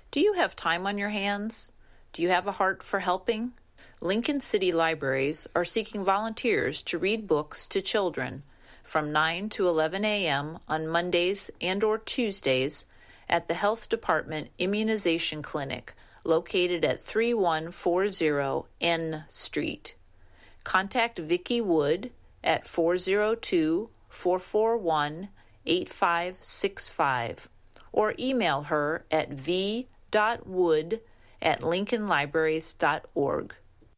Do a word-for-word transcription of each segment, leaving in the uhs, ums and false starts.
Do you have time on your hands? Do you have a heart for helping? Lincoln City Libraries are seeking volunteers to read books to children from nine to eleven a.m. on Mondays and or Tuesdays at the Health Department Immunization Clinic located at thirty-one forty N Street. Contact Vicki Wood at four oh two, four four one, eight five six five or email her at v dot wood at lincoln libraries dot org.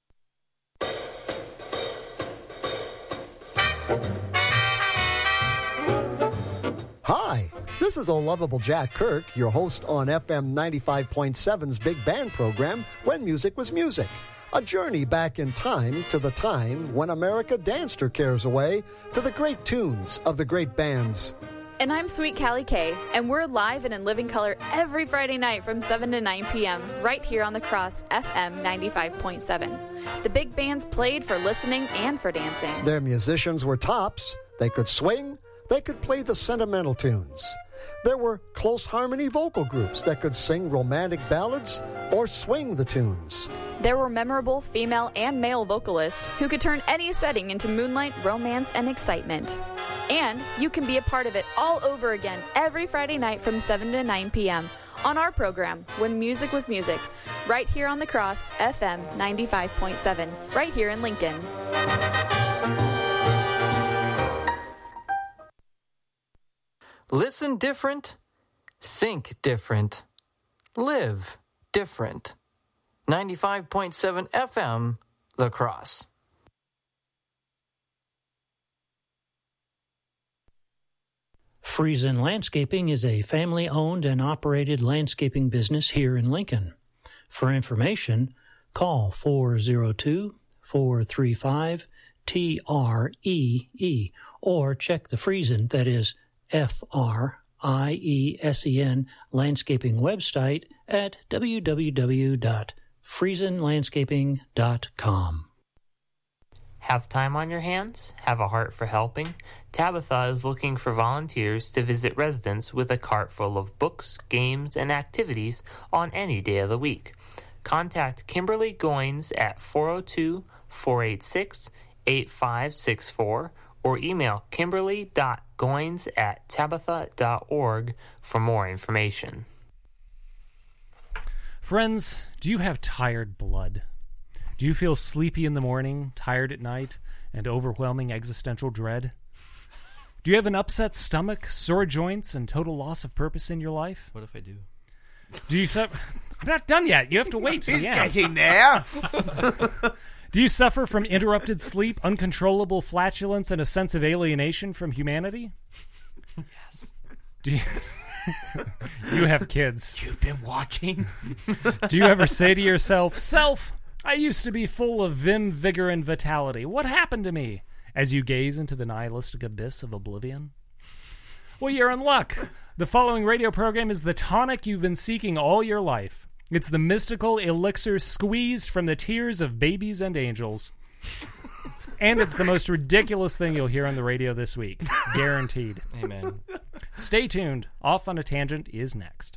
Hi, this is a lovable Jack Kirk, your host on F M ninety-five point seven's Big Band program, When Music Was Music. A journey back in time to the time when America danced her cares away to the great tunes of the great bands. And I'm Sweet Callie Kay, and we're live and in living color every Friday night from seven to nine p.m. right here on the Cross F M ninety-five point seven. The big bands played for listening and for dancing. Their musicians were tops. They could swing. They could play the sentimental tunes. There were close harmony vocal groups that could sing romantic ballads or swing the tunes. There were memorable female and male vocalists who could turn any setting into moonlight, romance, and excitement. And you can be a part of it all over again every Friday night from seven to nine p.m. on our program, When Music Was Music, right here on the Cross F M ninety-five point seven, right here in Lincoln. Listen different, think different, live different. ninety-five point seven F M, The Cross. Friesen Landscaping is a family-owned and operated landscaping business here in Lincoln. For information, call four oh two, four three five, T R E E or check the Friesen, that is F R I E S E N, landscaping website at w w w dot friesen landscaping dot com. Have time on your hands? Have a heart for helping? Tabitha is looking for volunteers to visit residents with a cart full of books, games, and activities on any day of the week. Contact Kimberly Goins at four oh two, four eight six, eight five six four or email kimberly dot goins at tabitha dot org for more information. Friends, do you have tired blood? Do you feel sleepy in the morning, tired at night, and overwhelming existential dread? Do you have an upset stomach, sore joints, and total loss of purpose in your life? What if I do? Do you suffer? I'm not done yet. You have to wait till He's the end. getting there. Do you suffer from interrupted sleep, uncontrollable flatulence, and a sense of alienation from humanity? Yes. Do you... You have kids. You've been watching. Do you ever say to yourself, Self, I used to be full of vim, vigor, and vitality. What happened to me? As you gaze into the nihilistic abyss of oblivion? Well, you're in luck. The following radio program is the tonic you've been seeking all your life. It's the mystical elixir squeezed from the tears of babies and angels. And it's the most ridiculous thing you'll hear on the radio this week. Guaranteed. Amen. Stay tuned. Off on a Tangent is next.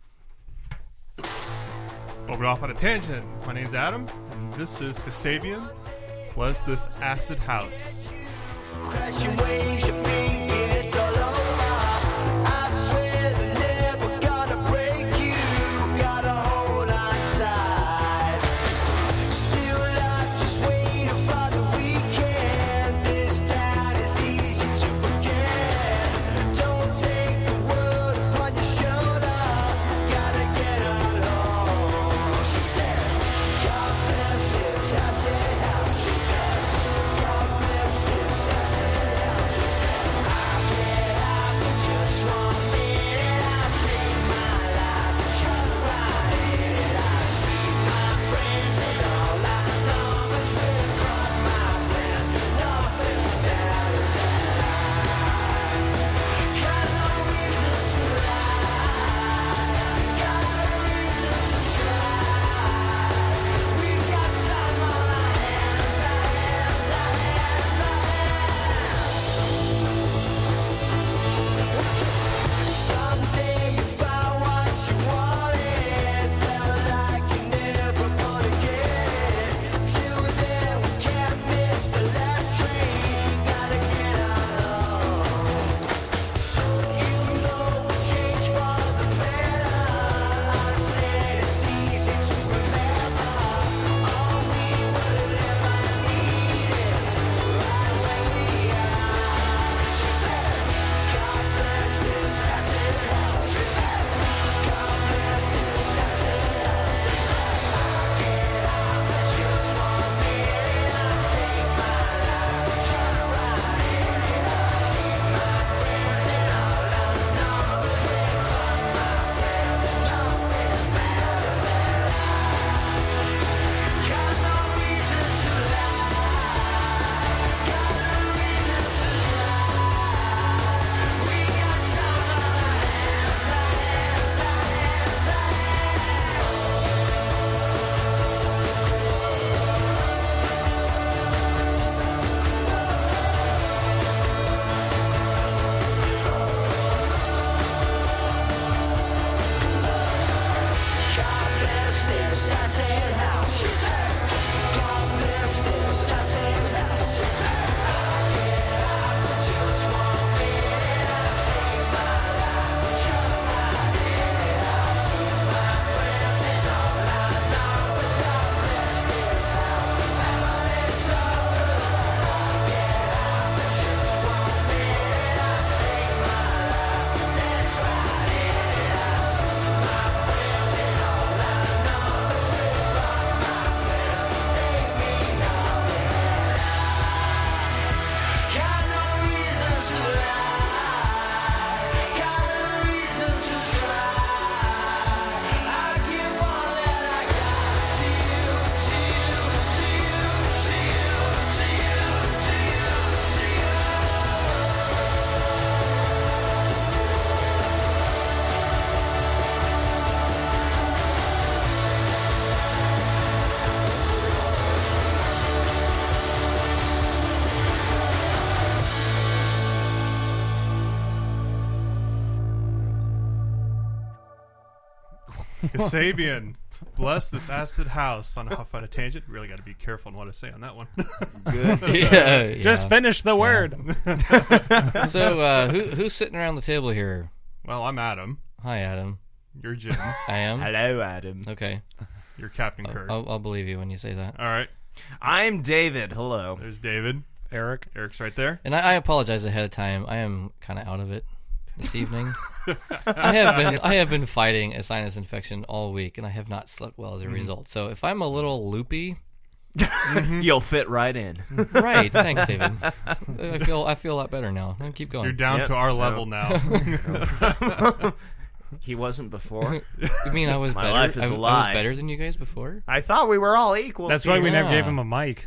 Over Off on a Tangent. My name's Adam, and this is Kasabian. Was This Acid House? Crashing waves, you think it's all over. I swear they're never gonna break you. Gotta hold on tight. Still like just waiting for the weekend. This town is easy to forget. Don't take the world upon your shoulder. Gotta get on home. She said, God bless this acid house. She said, God bless this acid house. She said, I can't Kasabian, bless this acid house on Huff on a Tangent. Really got to be careful on what I say on that one. Good. yeah, yeah. Just finish the word. So, uh, who who's sitting around the table here? Well, I'm Adam. Hi, Adam. You're Jim. I am. Hello, Adam. Okay. You're Captain Kirk. I'll, I'll believe you when you say that. All right. I'm David. Hello. There's David. Eric. Eric's right there. And I, I apologize ahead of time. I am kind of out of it this evening. I have been I have been fighting a sinus infection all week, and I have not slept well as a result. So if I'm a little loopy, You'll fit right in. right? Thanks, David. I feel I feel a lot better now. I'll keep going. You're down Yep. to our level now. He wasn't before. You mean I was My better? life is I, a I was lie. better than you guys before? I thought we were all equal. That's why we Yeah. never gave him a mic.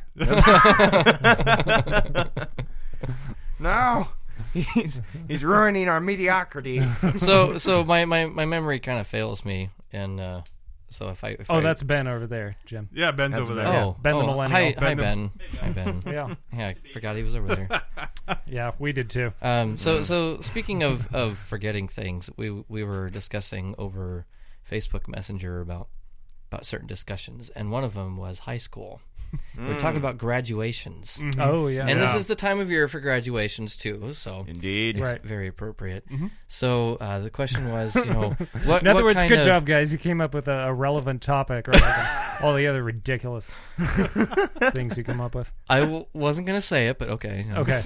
No. He's he's ruining our mediocrity. So so my, my, my memory kind of fails me, and uh, so if I if Oh, I, that's Ben over there, Jim. Yeah, Ben's That's over Ben. there. oh Ben the oh, millennial. Hi, hi Ben the- Ben. Hi Ben. Yeah, Yeah, I forgot he was over there. yeah, we did too. Um, so, so speaking of, of forgetting things, we we were discussing over Facebook Messenger about about certain discussions, and one of them was high school. We were talking about graduations, Oh yeah, and this Yeah. is the time of year for graduations too. So Indeed. it's Right. very appropriate. So uh, the question was, you know, what? In other what words, kind good of, job, guys. You came up with a, a relevant topic rather than all the other ridiculous things you come up with. I w- wasn't going to say it, but okay. no. Okay.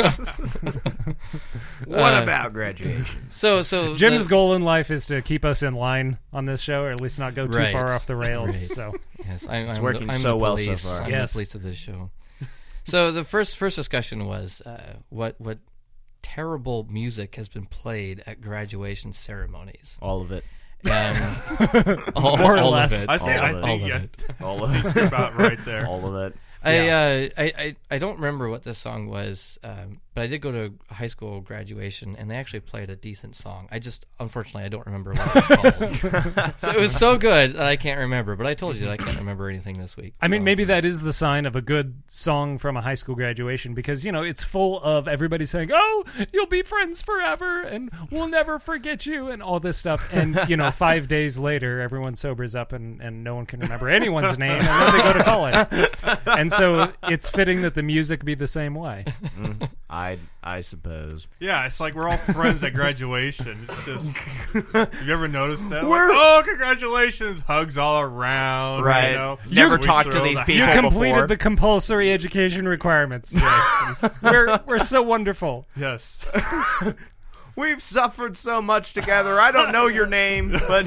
What Uh, about graduation? So, so Jim's the- goal in life is to keep us in line on this show, or at least not go too Right. far off the rails. Right. So, Yes, I, I'm working the, I'm so the well so police. far. I'm Yes. the police of this show. So the first first discussion was uh, what what terrible music has been played at graduation ceremonies. All of it. And all, More or all less. of it. I think, All I of it. think, All yeah, of it. All of it. you're about right there. All of it. I, uh, I I I don't remember what this song was, um, but I did go to a high school graduation, and they actually played a decent song. I just, unfortunately, I don't remember what it was called. So it was so good that I can't remember. But I told you that I can't remember anything this week. I mean, so. maybe that is the sign of a good song from a high school graduation because, you know, it's full of everybody saying, oh, you'll be friends forever and we'll never forget you and all this stuff. And, you know, five days later, everyone sobers up and, and no one can remember anyone's name and then they go to college. And so it's fitting that the music be the same way. Mm, I I suppose. Yeah, it's like we're all friends at graduation. It's just, have you ever noticed that? Like, oh, congratulations, hugs all around. Right. You know? Never We talked to throw these the people You hat- completed before. the compulsory education requirements. Yes. We're, we're so wonderful. Yes. We've suffered so much together. I don't know your name, but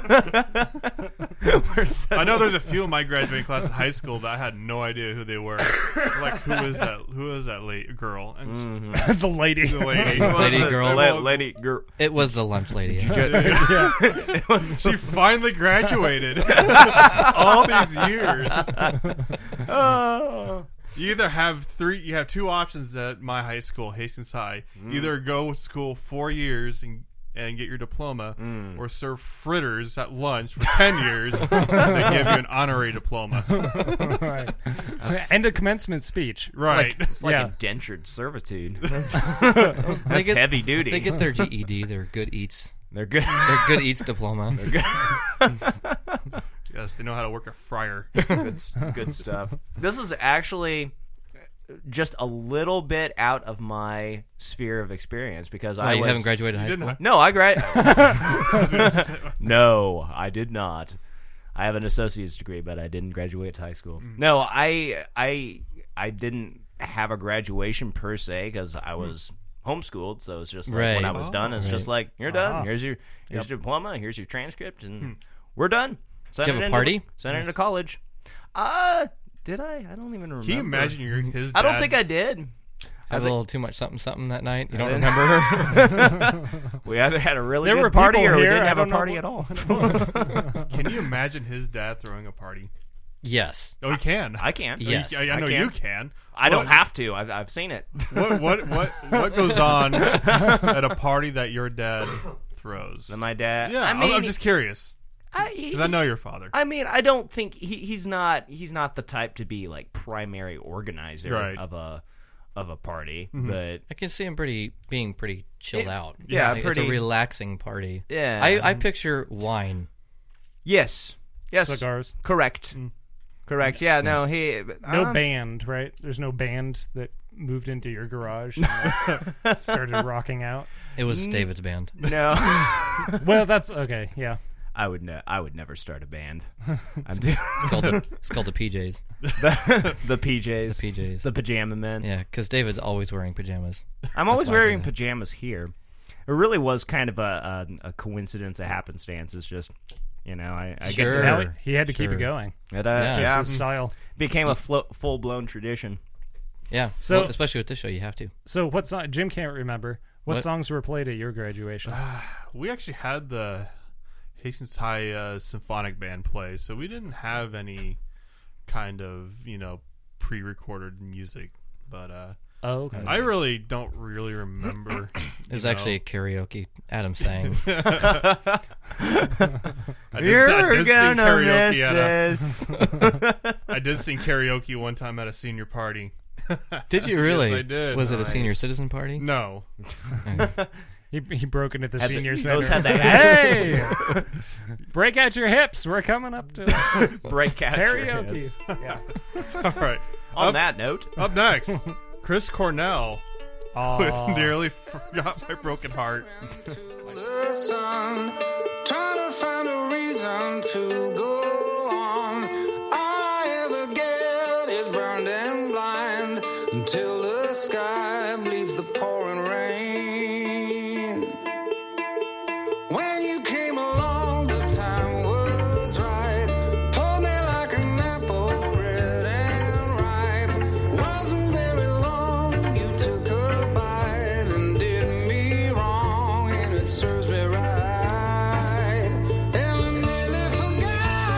we're so I know there's a few in my graduating class in high school that I had no idea who they were. Like, who is that? Who is that late girl? And The lady. the lady. Lady girl. La- lady girl. It was the lunch lady. Yeah. She finally graduated. All these years. Oh. You either have three. You have two options at my high school, Hastings High. Either go to school four years and and get your diploma, or serve fritters at lunch for ten years. They give you an honorary diploma. Right. And a commencement speech. Right. It's like Yeah. indentured servitude. That's, They that's get- heavy duty. They get their G E D, their good eats, They're good. their good eats diploma. Yes, they know how to work a fryer. good, good stuff. This is actually just a little bit out of my sphere of experience because Oh, I you was, haven't graduated high didn't school? No, I grad. No, I did not. I have an associate's degree, but I didn't graduate high school. No, I I I didn't have a graduation per se because I was homeschooled. So it's just like when I Right. was Oh. done, it's Right. just like you're done. Ah. Here's your here's your diploma. Here's your transcript, and we're done. Send Did you it have a into- party? Send it into college. Uh, did I? I don't even remember. Can you imagine you're his dad? I don't think I did. Have I a little too much something something that night. You don't I remember? We either had a really There good were party people or we here, didn't I have a don't know party what- at all. Can you imagine his dad throwing a party? Yes. Oh, he can. I can't. Yes. I, I know I can. you can. I don't What- have to. I've, I've seen it. What what what what goes on at a party that your dad throws? And my dad. Yeah, I I'm- mean, I'm just curious I, because I know your father. I mean, I don't think he, he's not. He's not the type to be like primary organizer Right. of a of a party. Mm-hmm. But I can see him pretty being pretty chilled It- out. yeah, Like, pretty- It's a relaxing party. yeah, I, I picture wine Yes. Yes. Cigars. Correct. Correct. Yeah, no, he... No um, band, right? There's no band that moved into your garage and uh, started rocking out. It was David's band. No. Well, that's okay. Yeah. I would ne- I would never start a band. I'm It's called the, it's called the P Js. the, the P Js. The P Js. The pajama men. Yeah, because David's always wearing pajamas. I'm always That's why I say wearing that. pajamas here. It really was kind of a, a, a coincidence, a happenstance. It's just, you know, I, I Sure. get Now to, he, he had to keep Sure. it going. it, uh, Yeah. yeah, His style. became a flo- full-blown tradition. Yeah, So- well, especially with this show, you have to. So what song? Jim can't remember. What, What? songs were played at your graduation? We actually had the Hastings High uh, Symphonic Band play, so we didn't have any kind of, you know, pre-recorded music. But uh, Oh, okay. I really don't really remember. It was you actually know. karaoke. Adam sang. I did, You're I did sing gonna karaoke miss at a, this. I did sing karaoke one time at a senior party. Did you really? Yes, I did. Was it a Nice. senior citizen party? No. He, he broke into the Had the- senior those center. had the- Hey, break out your hips. We're coming up to Break out your karaoke. hips. Yeah. All right. On Up, that note, up next, Chris Cornell Aw. with Nearly Forgot My Broken Heart. the sun, trying to find a reason to go on. All I ever get is burned and blind until the sky bleeds the pouring rain. When you came along, the time was right. Pulled me like an apple, red and ripe. Wasn't very long, you took a bite and did me wrong, and it serves me right. And I nearly forgot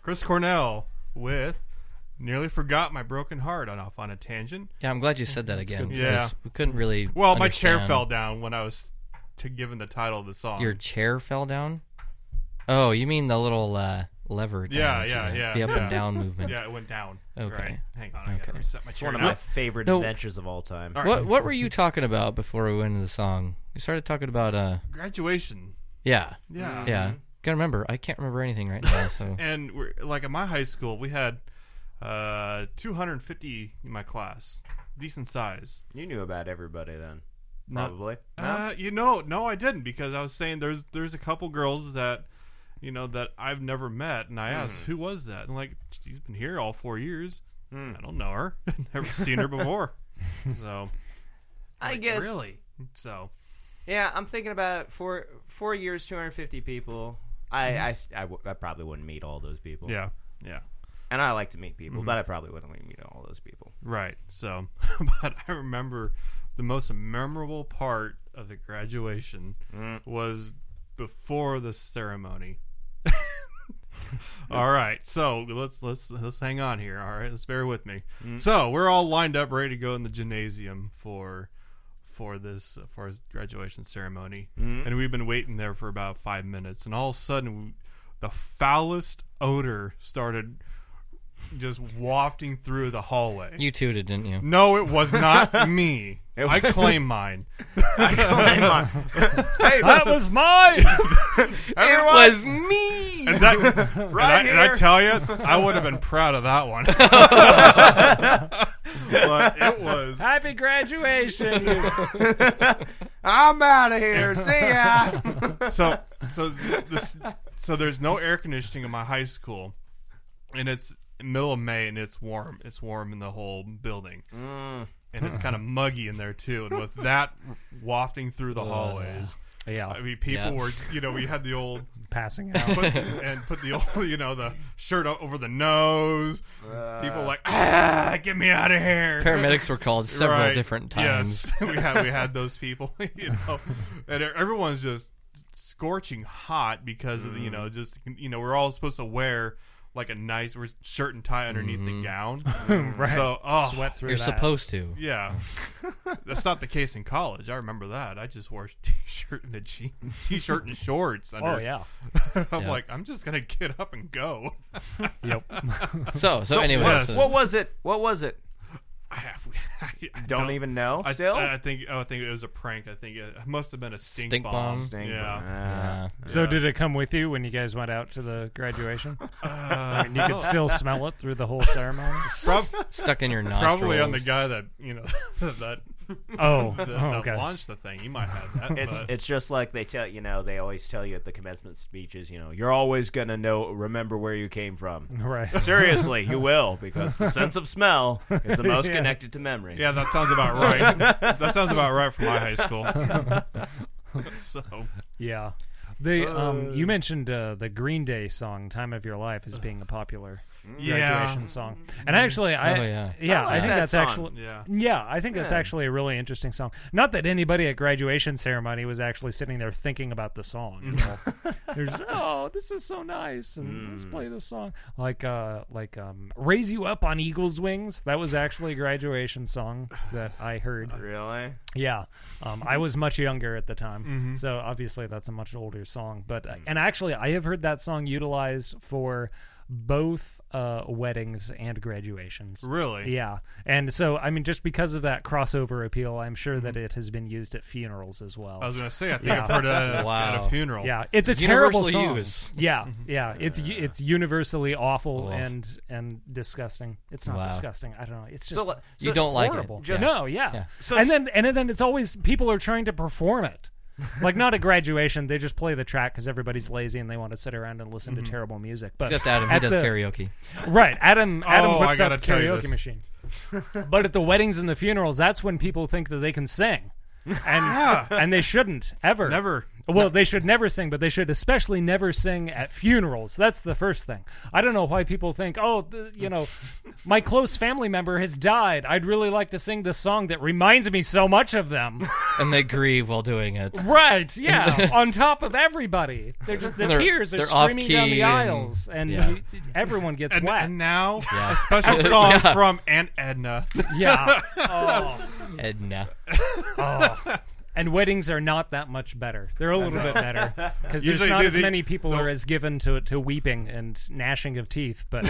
Chris Cornell with Nearly Forgot My Broken Heart on Off on a Tangent. Yeah, I'm glad you said that again. good. Yeah. We couldn't really Well, my chair understand. fell down when I was to given the title of the song. Your chair fell down? Oh, you mean the little uh, lever thing? Yeah, that yeah, you- yeah. The up yeah. and down movement. Yeah, it went down. Okay. Right. Hang on, I Okay. gotta reset my It's chair. one of now. my favorite No. adventures of all time. All right. What What were you talking about before we went into the song? You started talking about uh. Graduation. Yeah. Yeah. Yeah. Gotta remember, I can't remember anything right now. So. And we're, like at my high school, we had uh, two hundred fifty in my class, decent size. You knew about everybody then, No. probably. No? Uh, you know, no, I didn't because I was saying there's there's a couple girls that, you know, that I've never met, and I asked who was that, and like she's been here all four years. I don't know her, never seen her before. So, I like, guess really. So, Yeah, I'm thinking about four four years, two hundred fifty people. I, I, I, w- I probably wouldn't meet all those people. yeah, yeah. And I like to meet people, but I probably wouldn't meet all those people. Right. So, but I remember the most memorable part of the graduation was before the ceremony. All right. So let's let's let's hang on here. All right. Let's bear with me. So we're all lined up, ready to go in the gymnasium for for this for his graduation ceremony, and we've been waiting there for about five minutes, and all of a sudden, we, the foulest odor started just wafting through the hallway. You tooted, didn't you? No, it was not me. It I was- claim mine. I claim mine. Hey, That was mine. It was me. And, that, and, Right I, and I here. tell you, I would have been proud of that one. But it was. Happy graduation. you- I'm out of here. See ya. So, so this, so there's no air conditioning in my high school, and it's middle of May, and it's warm. It's warm in the whole building, and it's kind of muggy in there too. And with that wafting through the hallways, Yeah, I mean, people Yeah. were, you know, we had the old. passing out. Put, and put the old, you know, the shirt o- over the nose. People like, ah, get me out of here. Paramedics were called several Right. different times. Yes, we had we had those people, you know, and everyone's just scorching hot because of the, you know, just you know, we're all supposed to wear like a nice shirt and tie underneath the gown, Right. So, oh, Sweat through You're that. supposed to. yeah, that's not the case in college. I remember that. I just wore a t-shirt and a jean, t-shirt and shorts. Under. Oh yeah. I'm Yeah. like, I'm just gonna get up and go. Yep. So, so, anyway, yes. so- What was it? What was it? I, have, I, I Don't even know. I, Still. I think I think it was a prank. I think it must have been a stink, Stink bomb. bomb? Stink Yeah. bomb. yeah. So Yeah. did it come with you when you guys went out to the graduation? Uh, And you could still smell it through the whole ceremony? prob- Stuck in your nostrils. probably on the guy that you know that Oh, that, oh, that okay. launched the thing. He might have that. It's but- it's just like they tell you know they always tell you at the commencement speeches, you know, you're always gonna know remember where you came from. Right. Seriously, you will, because the sense of smell is the most Yeah. connected to memory. yeah, that sounds about right. That sounds about right for my high school. So Yeah. The um, you mentioned uh, the Green Day song "Time of Your Life" as being a popular yeah, graduation song, and actually, I Oh, yeah. yeah, I I, like think that that's song. actually yeah. yeah, I think that's Yeah. actually a really interesting song. Not that anybody at graduation ceremony was actually sitting there thinking about the song. You know? There's oh, this is so nice, and let's play this song. Like uh, like um, "Raise You Up on Eagle's Wings." That was actually a graduation song that I heard. Really? Yeah, um, I was much younger at the time, so obviously that's a much older song. But uh, and actually, I have heard that song utilized for both uh, weddings and graduations. Really? Yeah, and so I mean, just because of that crossover appeal, I'm sure that it has been used at funerals as well. I was gonna say I think Yeah. I've heard that at, a- at Wow. a funeral. Yeah, it's a terrible Universal song. use. Yeah, yeah, it's it's universally awful Oh. and and disgusting. It's not Wow. disgusting. I don't know. It's just So, le- You so- don't like horrible. it. Just- no, yeah. Yeah. So and s- then and then it's always people are trying to perform it. Like not at graduation, they just play the track because everybody's lazy and they want to sit around and listen to terrible music. But Except Adam, he at does the- karaoke. Right, Adam. Adam Oh, I whips gotta out the tell you karaoke this. machine. But at the weddings and the funerals, that's when people think that they can sing, and and they shouldn't ever. Never. Well, they should never sing, but they should especially never sing at funerals. That's the first thing. I don't know why people think, oh, the, you know, my close family member has died. I'd really like to sing this song that reminds me so much of them. And they grieve while doing it. Right, yeah, on top of everybody. They're just, the They're- tears are they're streaming down the off-key and- aisles, and yeah. you- everyone gets And, wet. and now, Yeah. a special song Yeah. from Aunt Edna. Yeah. Oh. Edna. Oh. And weddings are not that much better. They're a little bit better because there's Usually not they- as they- many people no. are as given to to weeping and gnashing of teeth. But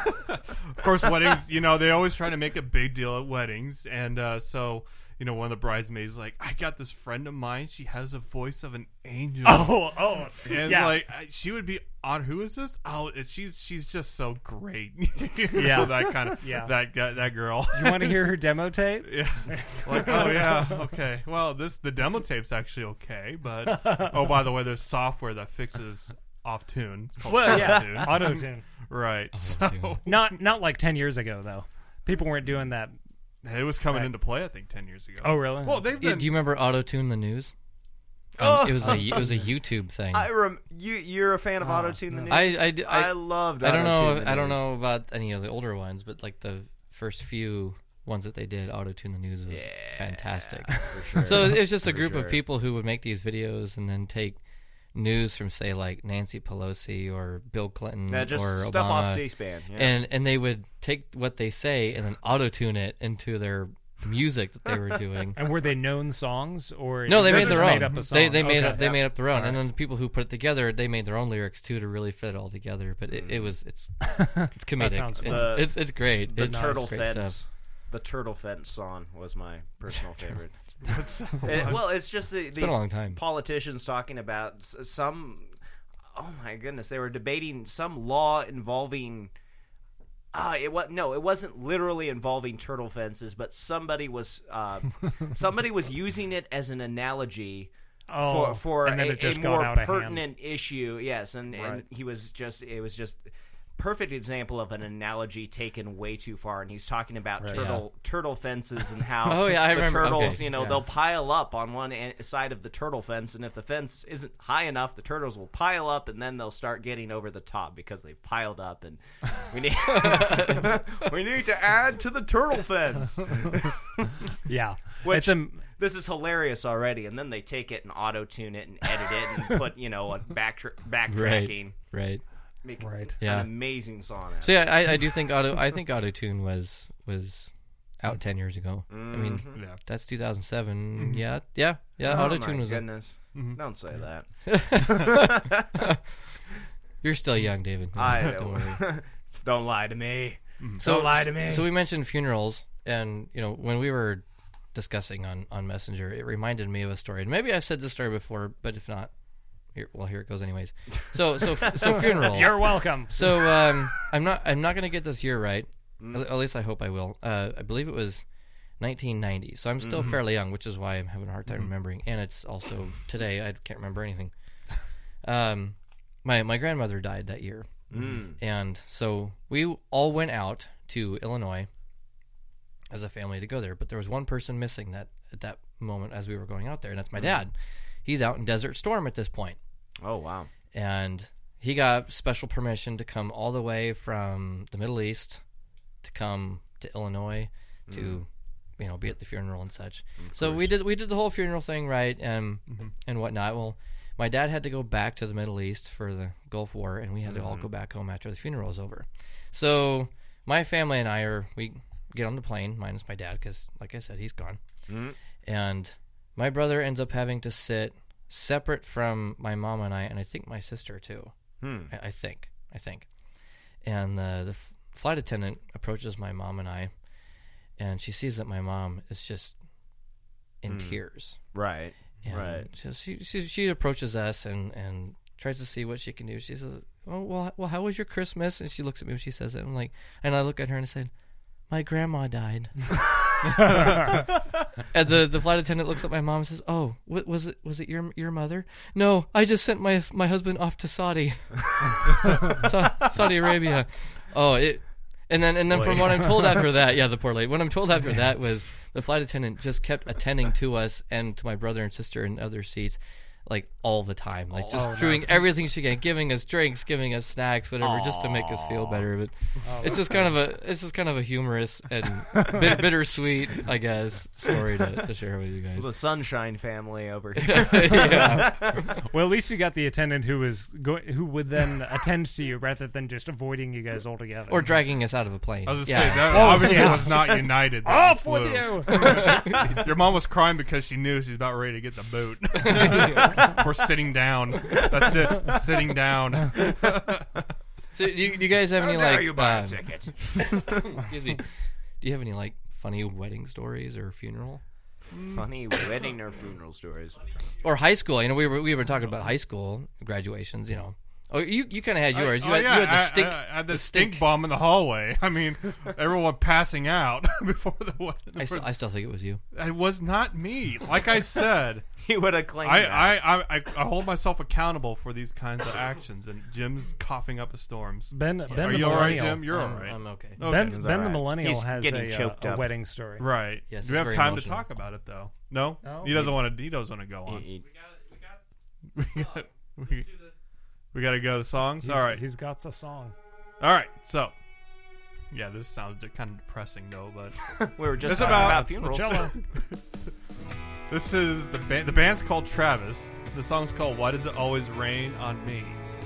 Of course, weddings, you know, they always try to make a big deal at weddings. And uh, so, you know, one of the bridesmaids is like, I got this friend of mine. She has a voice of an angel. oh, oh, And it's yeah, like, I- she would be on, who is this? Oh, it, she's she's just so great. You know, Yeah. that kind of, Yeah. that, guy- that girl. you want to hear her demo tape? Yeah. Like, oh yeah, okay. Well, this the demo tape's actually okay, but oh, by the way, there's software that fixes off tune. It's called Well, yeah, Auto-Tune. auto tune. Right. So Not not like ten years ago though. People weren't doing that. it was coming Right. into play, I think, ten years ago. Oh, really? Well, they've Yeah, been. do you remember Auto Tune the News? Um, Oh. It was a it was a YouTube thing. I rem- you you're a fan of Oh, Auto Tune the no. News? I- I d- I- I loved. I don't Auto-Tune know. the I don't News. know about any of the older ones, but like the first few ones that they did, Auto Tune the News was Yeah, fantastic. for sure. So it was just a For group sure. of people who would make these videos and then take news from, say, like Nancy Pelosi or Bill Clinton Yeah, just or stuff Obama, off C-SPAN. Yeah. and and they would take what they say and then auto tune it into their music that they were doing. And were they known songs or No, they you made just their own. Made up a song? They they made Okay. up they Yeah. made up their own, All and then the people who put it together, they made their own lyrics too to really fit it all together. But it, it was it's it's comedic. sounds it's, fun. The- it's it's great. the it's turtle great fence. stuff. The turtle fence song was my personal favorite. That's so It- much- well, it's just the, It's these been a long time. politicians talking about s- some. Oh my goodness, they were debating some law involving. Ah, it was no, it wasn't literally involving turtle fences, but somebody was uh, somebody was using it as an analogy Oh, for for and then a, it just a got more out of hand. pertinent issue. Yes, and, and Right. he was just it was just perfect example of an analogy taken way too far. And he's talking about Right. turtle turtle fences and how Oh, yeah, I the remember. turtles, Okay, you know, yeah. they'll pile up on one en- side of the turtle fence, and if the fence isn't high enough, the turtles will pile up, and then they'll start getting over the top because they've piled up, and we need we need to add to the turtle fence. Yeah, Which it's a this is hilarious already, and then they take it and auto tune it and edit it and put you know a back backtracking, Right. make Right. Yeah. an amazing song. out of So yeah, I, I do think auto. I think auto tune was was out ten years ago. I mean, yeah. that's two thousand seven. Yeah, yeah, yeah. it. Oh auto my tune was. goodness! Mm-hmm. Don't say that. You're still young, David. I Don't worry. don't. Just don't lie to me. So, Don't lie to me. So we mentioned funerals, and you know when we were discussing on, on Messenger, it reminded me of a story. And maybe I've said this story before, but if not, here, well, here it goes anyways. So so so funerals. You're welcome. So um, I'm not I'm not going to get this year right. At, at least I hope I will. Uh, I believe it was nineteen ninety. So I'm still fairly young, which is why I'm having a hard time remembering. And it's also today. I can't remember anything. Um, my my grandmother died that year. Mm. And so we all went out to Illinois as a family to go there, but there was one person missing that at that moment as we were going out there, and that's my dad. He's out in Desert Storm at this point, Oh wow. and he got special permission to come all the way from the Middle East to come to Illinois to you know be at the funeral and such. So we did we did the whole funeral thing right and and whatnot. Well, my dad had to go back to the Middle East for the Gulf War, and we had to all go back home after the funeral was over. So my family and I are we get on the plane, minus my dad, because like I said, he's gone. Mm-hmm. And my brother ends up having to sit separate from my mom and I, and I think my sister too. Hmm. I, I think, I think. And uh, the f- flight attendant approaches my mom and I, and she sees that my mom is just in tears. Right. And Right. so she, she she approaches us and, and tries to see what she can do. She says, "Oh well, well, how was your Christmas?" And she looks at me when she says it. I'm like, and I look at her and I said, "My grandma died." And the, the flight attendant looks at my mom and says, "Oh, what, was it was it your your mother?" "No, I just sent my my husband off to Saudi, Sa- Saudi Arabia." Oh, it. And then and then from what I'm told after that, yeah, the poor lady. What I'm told after that was the flight attendant just kept attending to us and to my brother and sister in other seats. like all the time, like just Oh, doing nice. everything she can, giving us drinks, giving us snacks, whatever, just to make us feel better. But Oh, it's just that's kind of a it's just kind of a humorous and bit, bittersweet, I guess, story to, to share with you guys. The Sunshine family over here. Yeah. Well, at least you got the attendant who was go- who would then attend to you rather than just avoiding you guys altogether. Or dragging us out of a plane. I was just yeah. saying that Oh, obviously yeah. was not United. that Off you with flew. you! Your mom was crying because she knew she's about ready to get the boot for sitting down. That's it, sitting down. So, do you, do you guys have any How dare like? you buy a uh, ticket? excuse me. Do you have any like funny wedding stories or funeral? Funny wedding or funeral stories. Or high school? You know, we were we were talking about high school graduations. You know, oh, you you kind of had yours. I, you, oh, had, yeah, you had the I- stink. I, I had the, the stink, stink. bomb in the hallway. I mean, everyone passing out before the wedding. I still, I still think it was you. It was not me. Like I said, He would have claimed I, that. I, I, I, I hold myself accountable for these kinds of actions, and Jim's coughing up a storms. Ben, Ben Are the you all right, millennial. Jim? You're I'm, all right. I'm okay. Okay. Ben, He's Ben all the right. millennial He's has getting a, uh, choked a up. wedding story. Right. Yes, Do we it's have very time emotional. to talk about it though? No, No. he doesn't want to. He doesn't want to go on. He- We got, we, we got to go to the songs. He's, All right. He's got a song. All right. So, yeah, this sounds de- kind of depressing though, but we were just it's talking about, about funerals. Cello. This is the band. The band's called Travis. The song's called "Why Does It Always Rain on Me."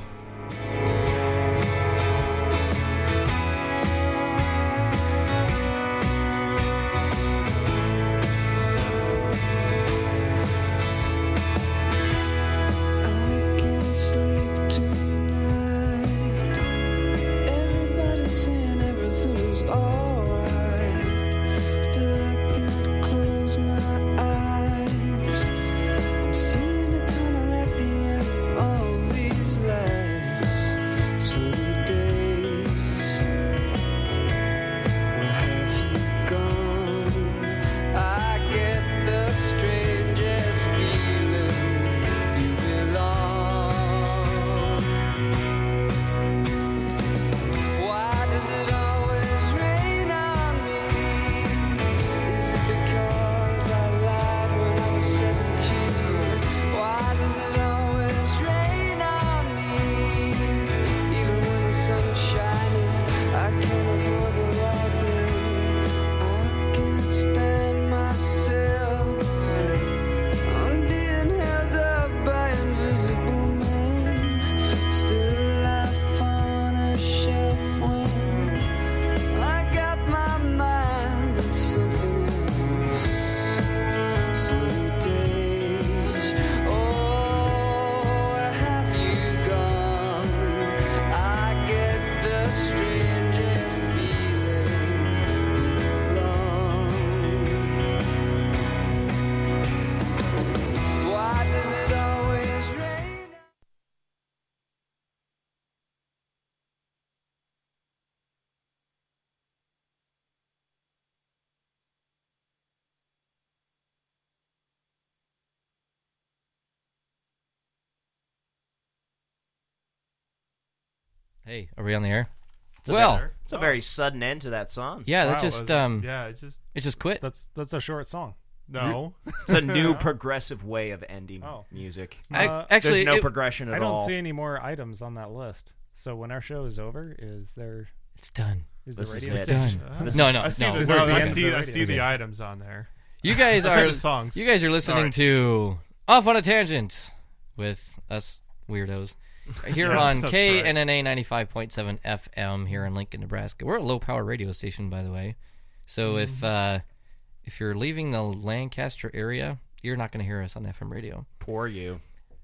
Hey, are we on the air? It's a Well, very- it's a very sudden end to that song. yeah, that Wow, just was it? um, yeah, it just it just quit. That's that's a short song. no. It's a new progressive way of ending Oh. music. I- Uh, actually, There's no it- progression at I don't all. see any more items on that list. So when our show is over, is there it's done. is This the is radio it. station? Uh, This No, is- no, I see no. the, This no, is the I end see, of the I radio. see the Okay. items on there. You guys I said are the songs. you guys are listening All right. to Off on a Tangent with us weirdos here Yeah, on that's K right. N N A ninety-five point seven F M here in Lincoln, Nebraska. We're a low power radio station, by the way. So Mm-hmm. if uh, if you're leaving the Lancaster area, you're not going to hear us on F M radio. Poor you.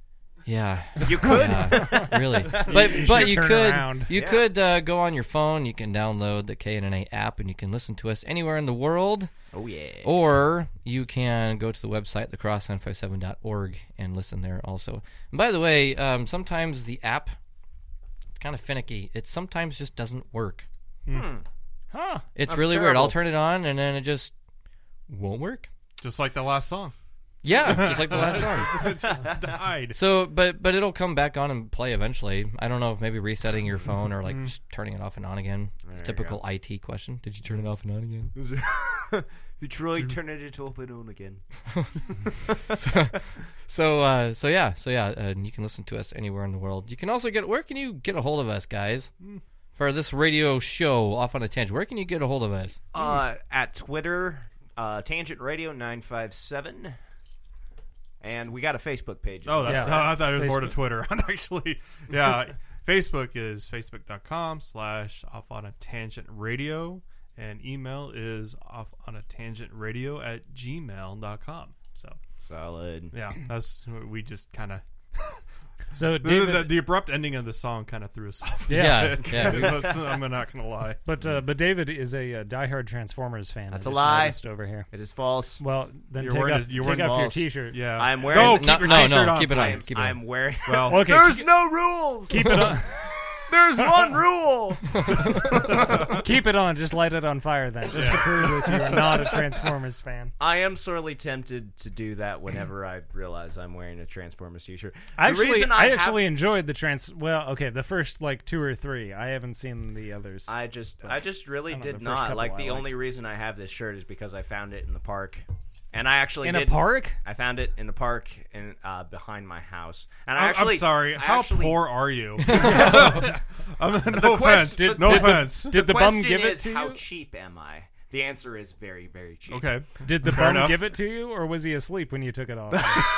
Yeah, You could. yeah, really. But you but should you turn could around. you Yeah. could uh, go on your phone. You can download the K N N A app, and you can listen to us anywhere in the world. Oh yeah. Or you can go to the website, the cross nine five seven dot org, and listen there also. And by the way, um, sometimes the app, it's kind of finicky. It sometimes just doesn't work. Hmm. Huh? It's That's really weird. terrible. I'll turn it on, and then it just won't work. Just like the last song. Yeah, just like the last song. It just died. So, but but it'll come back on and play eventually. I don't know if maybe resetting your phone or like just turning it off and on again. There you Typical I T question. Did you turn it off and on again? Detroit turned it into open on again. so, so, uh, so yeah, so yeah, uh, you can listen to us anywhere in the world. You can also get. Where can you get a hold of us, guys, for this radio show Off on a Tangent? Where can you get a hold of us? Uh, at Twitter, uh, Tangent Radio nine five seven. And we got a Facebook page. Oh, that's, Yeah. oh, I thought it was more to Facebook. Twitter. Actually, yeah, Facebook is facebook.com slash off on a tangent radio, and email is off on a tangent radio at gmail dot com. So Solid. yeah, that's we just kind of So the, David, the, the abrupt ending of the song kind of threw us off. Yeah, yeah. That's- I'm not gonna lie. but uh, but David is a uh, diehard Transformers fan. That's I a just lie. noticed over here. It is false. Well, then You're take wearing off, a- you're take wearing off your balls. T-shirt. Yeah, I'm wearing- No, No, keep no, your no, t-shirt no, on. keep it on. I'm, Keep it on. I'm wearing. Well, Okay, There's keep, no rules. keep it on. There's one rule. Keep it on. Just light it on fire then, just to prove that you're not a Transformers fan. I am sorely tempted to do that whenever I realize I'm wearing a Transformers T-shirt. I The actually, reason I, I actually have- enjoyed the trans. Well, okay, the first like two or three. I haven't seen the others. I just, But I just really I don't know, did the first not couple like. I The liked. only reason I have this shirt is because I found it in the park, and I actually in a did, park. I found it in the park in uh, behind my house, and I I'm, actually. I'm sorry. I How actually- poor are you? I'm, no offense. Did- no did the- offense. Did the, bum question give it is, to how you? cheap am I? The answer is very, very cheap. Okay. Did the Fair bum enough. give it to you, or was he asleep when you took it off?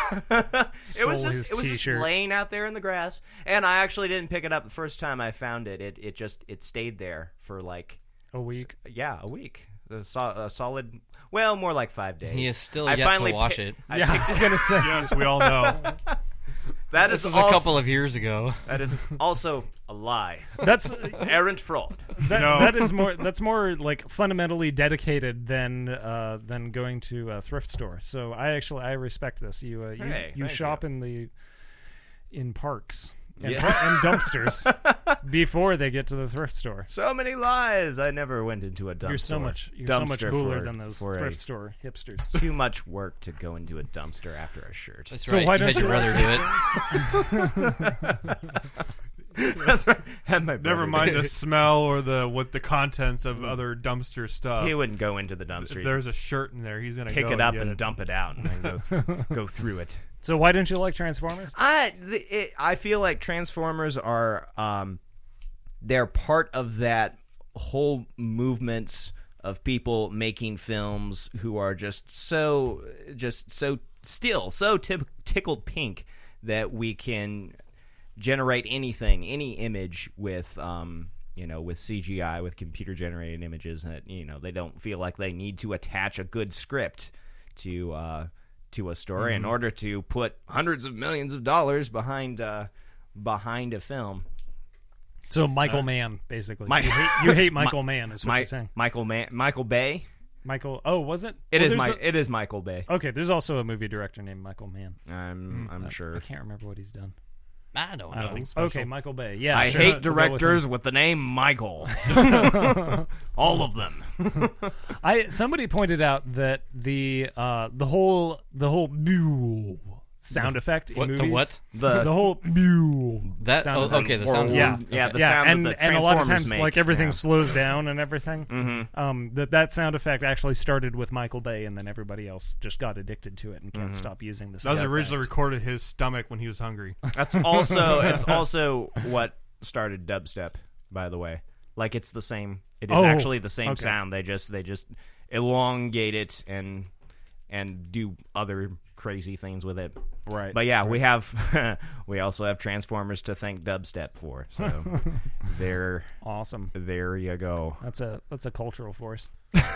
It was Stole just his it was just T-shirt. laying out there in the grass, and I actually didn't pick it up the first time I found it. It it just it stayed there for like A week. yeah a week, a, so, a solid well more like five days. He is still I yet finally to wash pi- it. I Yeah, I picked was it- gonna say. Yes, we all know. that This is was a also, couple of years ago. that is also a lie, That's errant fraud. that, No. that is more. That's more like fundamentally dedicated than uh, than going to a thrift store. So I actually I respect this. You uh, you Hey, you thank shop you. in the in parks and, Yeah. par- and dumpsters before they get to the thrift store. So many lies. I never went into a dumpster. You're so much you're so much Dumpster cooler for- than those for a- thrift store hipsters. Too much work to go into a dumpster after a shirt. That's So right. why you don't had you your like brother do it. That's right. Had my brother Never do mind it. the smell or the what the contents of other dumpster stuff. He wouldn't go into the dumpster. If there's a shirt in there, he's gonna Pick go it up get and it. dump it out, and then go, go through it. So why don't you like Transformers? I the, it, I feel like Transformers are um, they're part of that whole movement of people making films who are just so just so still so tip, tickled pink that we can generate anything, any image with um, you know, with C G I, with computer generated images, that you know they don't feel like they need to attach a good script to uh, to a story in order to put hundreds of millions of dollars behind uh, behind a film. So Michael Mann, basically. Mi- you, hate, you hate Michael Mi- Mann, is what Mi- you're saying. Michael Man- Michael Bay. Michael. Oh, was it? It Well, is there's my. a- it is Michael Bay. okay, there's also a movie director named Michael Mann. I'm I'm sure. I can't remember what he's done. I don't I know. don't Okay, Michael Bay. Yeah, I sure, hate we'll go with directors him. with, the name Michael. All of them. I somebody pointed out that the uh, the whole the whole mew sound effect in What, the movies. what? The- the whole mew That- sound oh, effect. okay, the sound- yeah yeah, the yeah, sound and, that the and a lot of Transformers times make, like everything yeah. slows down and everything. Mm-hmm. Um, that that sound effect actually started with Michael Bay, and then everybody else just got addicted to it and can't stop using the That was sound originally effect. recorded his stomach when he was hungry. That's also it's also what started dubstep, by the way. Like it's the same. It is Oh, actually the same okay. sound. They just they just elongate it and and do other crazy things with it. Right. But yeah, we have we also have Transformers to thank dubstep for. So there Awesome. there you go. That's a that's a cultural force.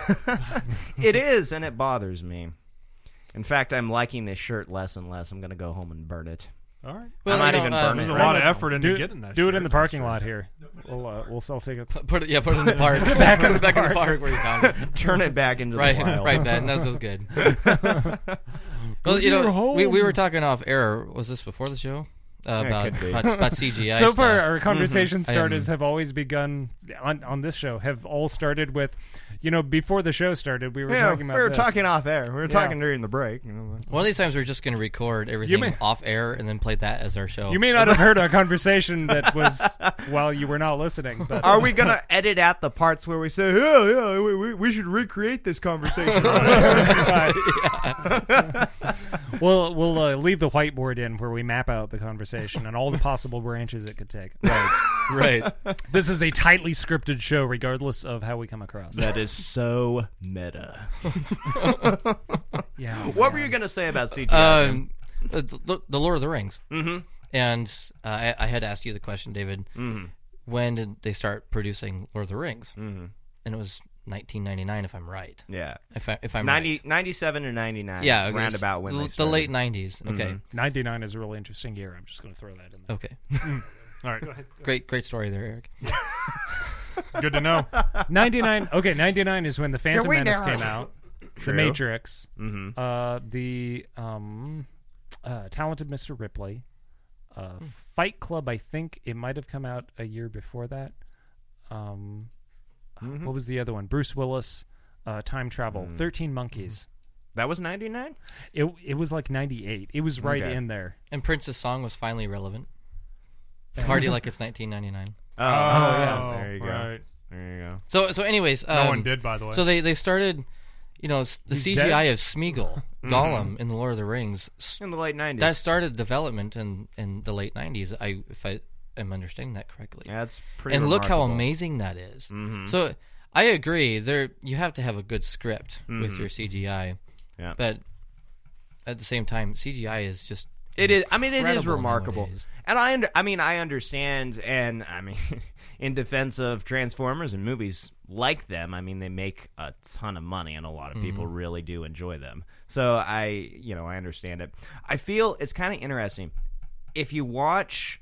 It is, and it bothers me. In fact, I'm liking this shirt less and less. I'm going to go home and burn it. All right. I might you know, even uh, burn There's it. a lot of effort into Do, getting that. do it shirt, in the that's parking for lot sure. here. We'll uh, we'll sell tickets. Put it, yeah, put it in the park. back in the back in the park where you found it. Turn it back into Right, the wild. right, Ben. That was good. Well, you to your know, we, we home. were talking off air. Was this before the show? uh, Yeah, it about, could be. about about C G I. So stuff. far, our conversation Mhm. starters Um, have always begun on on this show. Have all started with, you know, before the show started, we were Yeah, talking about. we were this. talking off air. We were Yeah. talking during the break. You know. One of these times we're just going to record everything may- off air and then play that as our show. You may not have heard our conversation that was while you were not listening. But Are we gonna edit out the parts where we say, "Yeah, yeah, we, we, we should recreate this conversation"? we'll we'll uh, leave the whiteboard in where we map out the conversation and all the possible branches it could take. Right, right. This is a tightly scripted show, regardless of how we come across. That is so meta. Yeah. What were you gonna say about C G I? Um, the, the, the Lord of the Rings. Mm-hmm. And uh, I, I had asked you the question, David. Mm-hmm. When did they start producing Lord of the Rings? Mm-hmm. And it was nineteen ninety-nine, if I'm right. Yeah. If, I, if I'm ninety, right. ninety-seven or ninety-nine. Yeah, okay, roundabout when the, they the started. late nineties. Okay. Mm-hmm. ninety-nine is a really interesting year. I'm just going to throw that in there. Okay. All right, go ahead. Great, great story there, Eric. Good to know. ninety-nine. Okay, ninety-nine is when the Phantom we Menace know? came out. True. The Matrix. Mm-hmm. Uh, the um, uh, Talented Mister Ripley. Uh, Fight Club. I think it might have come out a year before that. Um, Mm-hmm. what was the other one? Bruce Willis. Uh, Time Travel. Mm. Thirteen Monkeys. That was ninety-nine? It it was like ninety-eight. It was right Okay. in there. And Prince's song was finally relevant. Party like it's nineteen ninety-nine. Oh, Oh, yeah. There you go. right. There you go. So, so anyways, um, No one did, by the way. So they, they started, you know, s- the He's C G I dead? of Smeagol, Gollum in the Lord of the Rings. s- In the late nineties. That started development in, in the late nineties. I if I am understanding that correctly. Yeah, that's pretty And look how remarkable. amazing that is. Mhm. So I agree. There, you have to have a good script with Mhm. your C G I. Yeah. But at the same time, C G I is just It is. I mean, it is incredible remarkable, nowadays. and I. Under, I mean, I understand, and I mean, in defense of Transformers and movies like them, I mean, they make a ton of money, and a lot of people really do enjoy them. So I, you know, I understand it. I feel it's kind of interesting if you watch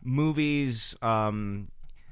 movies. Um,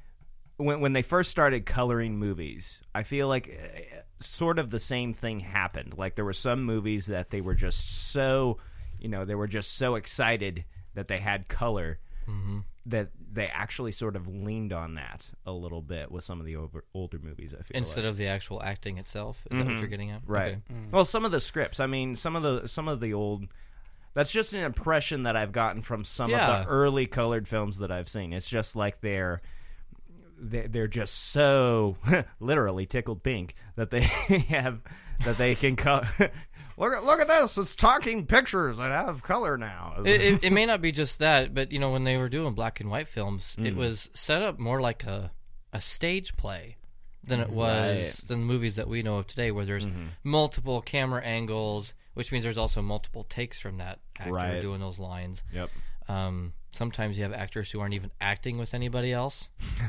when when they first started coloring movies, I feel like uh, sort of the same thing happened. Like there were some movies that they were just so. You know, they were just so excited that they had color mm-hmm. that they actually sort of leaned on that a little bit with some of the over, older movies, I feel instead like. of the actual acting itself. Is that what you're getting at? Right. Okay. Well, some of the scripts. I mean, some of the some of the old. That's just an impression that I've gotten from some Yeah. of the early colored films that I've seen. It's just like they're they're, they're just so literally tickled pink that they have that they can color. Look at look at this! It's talking pictures that have color now. it, it, it may not be just that, but you know, when they were doing black and white films, Mm. it was set up more like a a stage play than it was Right. than the movies that we know of today, where there's Mm-hmm. multiple camera angles, which means there's also multiple takes from that actor Right. doing those lines. Yep. Um, sometimes you have actors who aren't even acting with anybody else,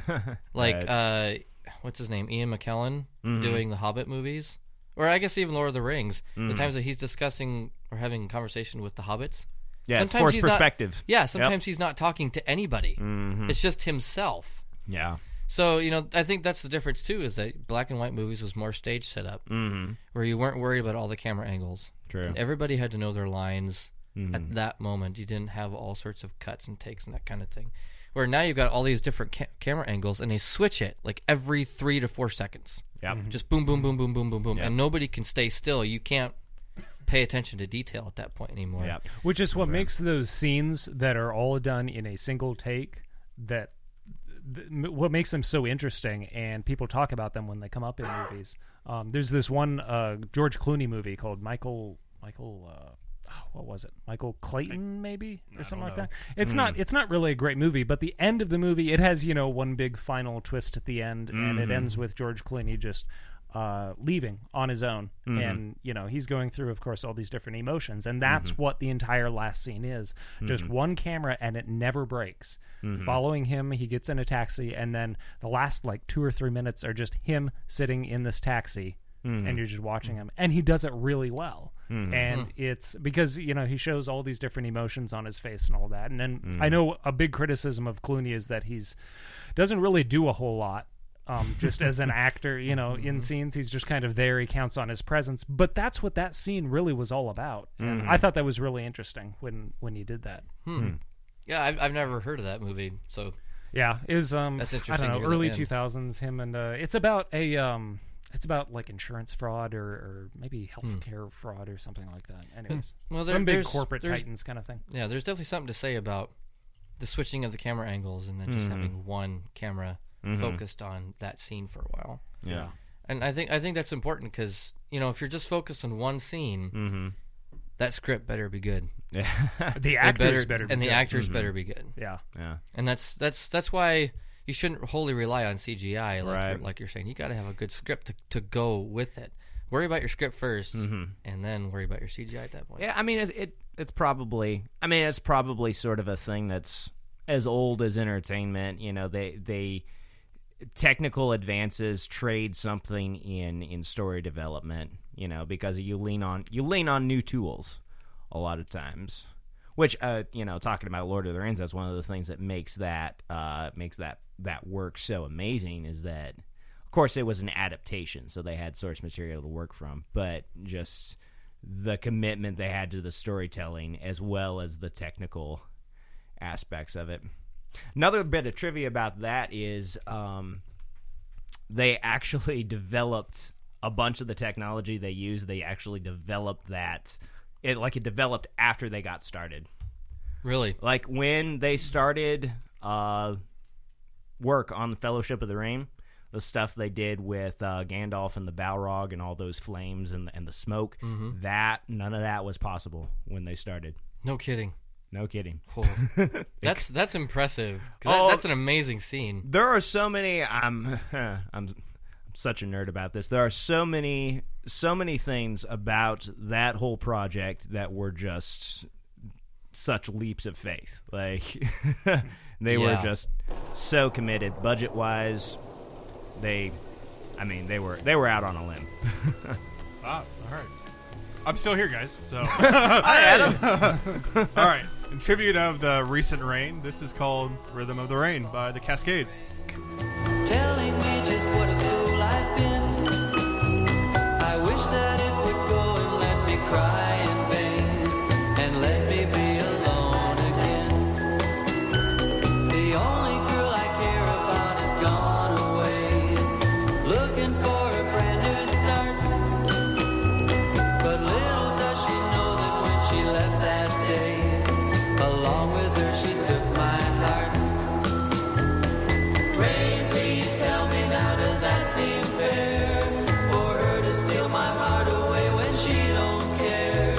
like uh, what's his name, Ian McKellen, Mm-hmm. doing the Hobbit movies, or I guess even Lord of the Rings. Mm-hmm. The times that he's discussing or having a conversation with the hobbits. Yeah, it's Sometimes forced he's not- perspective. Yeah, sometimes he's not talking to anybody. Mhm. It's just himself. Yeah. So, you know, I think that's the difference, too, is that black and white movies was more stage setup, Mm-hmm. where you weren't worried about all the camera angles. True. And everybody had to know their lines Mhm. at that moment. You didn't have all sorts of cuts and takes and that kind of thing. Where now you've got all these different ca- camera angles, and they switch it, like, every three to four seconds. Yep. Just boom, boom, boom, boom, boom, boom, boom. Yep. And nobody can stay still. You can't pay attention to detail at that point anymore. Yep. Which is what makes those scenes that are all done in a single take that th- m- what makes them so interesting, and people talk about them when they come up in movies. Um, there's this one uh, George Clooney movie called Michael Michael uh, oh, what was it? Michael Clayton maybe or something like that. It's not it's not really a great movie, but the end of the movie, it has, you know, one big final twist at the end, and it ends with George Clooney just uh, leaving on his own, and you know he's going through, of course, all these different emotions, and that's what the entire last scene is. Just one camera, and it never breaks. Following him, he gets in a taxi, and then the last like two or three minutes are just him sitting in this taxi, and you're just watching him, and he does it really well. And it's because, you know, he shows all these different emotions on his face and all that. And then I know a big criticism of Clooney is that he's doesn't really do a whole lot. Um, just as an actor, you know, in scenes, he's just kind of there. He counts on his presence, but that's what that scene really was all about. And I thought that was really interesting when when he did that. Hmm. Yeah, I've, I've never heard of that movie, so Yeah, it was. Um, That's I interesting don't to know, hear that early in. two thousands. Him and uh, it's about a. Um, it's about like insurance fraud or, or maybe healthcare fraud or something like that. Anyways, Well, there- some big there's- corporate there's- titans kind of thing. yeah, there's definitely something to say about the switching of the camera angles and then just Mhm. having one camera Mhm. focused on that scene for a while. Yeah. And I think I think that's important because you know if you're just focused on one scene, Mm-hmm. that script better be good. Yeah. The It actors better be and the good. actors Mhm. better be good. Yeah. Yeah. And that's that's that's why you shouldn't wholly rely on C G I like Right. you're, like you're saying. You got to have a good script to, to go with it. Worry about your script first, Mhm. and then worry about your C G I at that point. Yeah, I mean, it, it it's probably. I mean, it's probably sort of a thing that's as old as entertainment. You know, they they technical advances trade something in in story development. You know, because you lean on you lean on new tools a lot of times. Which, uh, you know, talking about Lord of the Rings, that's one of the things that makes that uh, makes that that work so amazing. Is that, of course, it was an adaptation, so they had source material to work from, but just the commitment they had to the storytelling as well as the technical aspects of it. Another bit of trivia about that is um, they actually developed a bunch of the technology they use. They actually developed that. It like it developed after they got started. Really? Like when they started uh, work on the Fellowship of the Ring, the stuff they did with uh, Gandalf and the Balrog and all those flames and and the smoke, Mhm. that none of that was possible when they started. No kidding. No kidding. Oh. That's that's impressive. 'Cause Oh. that, that's an amazing scene. There are so many. I'm I'm, I'm such a nerd about this. There are so many so many things about that whole project that were just such leaps of faith. Like they were Yeah. just so committed, budget wise. They, I mean, they were they were out on a limb. Ah, all right. I'm still here, guys. So, Hi, Adam. All right. In tribute of the recent rain, this is called "Rhythm of the Rain" by the Cascades. Telling me just what a fool I've been. I wish that it would go and let me cry in vain and let me be alone again. The only girl I care about has gone away, looking for a brand new start. But little does she know that when she left that day, along with her she took my heart. Rain, please tell me now, does that seem fair? For her to steal my heart away when she don't care.